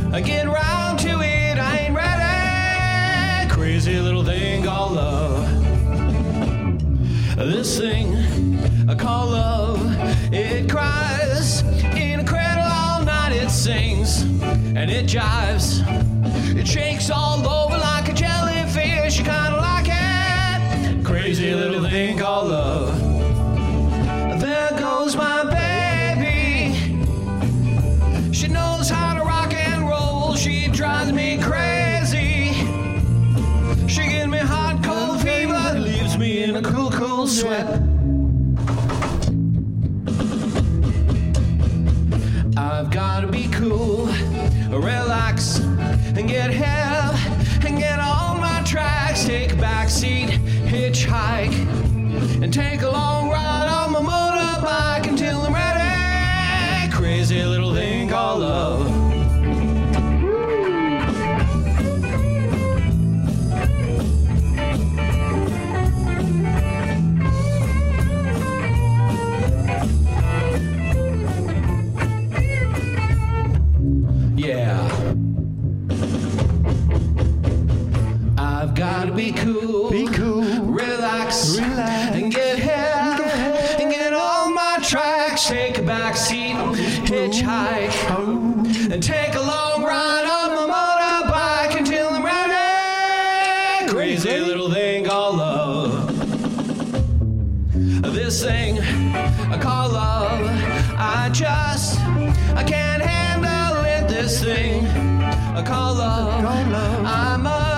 I get round to it, I ain't ready. Crazy little thing called love. This thing I call love. It cries in a cradle all night, it sings and it jives. It shakes all over like a jellyfish, you kinda like it. Crazy little thing called love. There goes my baby. She knows how to rock and roll. She drives me crazy. She gives me hot cold fever, leaves me in a cool, cool sweat. I've gotta be cool, relax, and get help, and get on my tracks. Take a back seat, hitchhike, and take a long ride on my motorbike until I'm ready. Crazy little thing called love. Yeah. I've gotta be cool, relax, and get help, and get on my tracks. Take a back seat, hitchhike, and take a long ride on my motorbike until I'm ready. Crazy little thing called love. This thing I call love. I can't handle it. This thing I call love. I must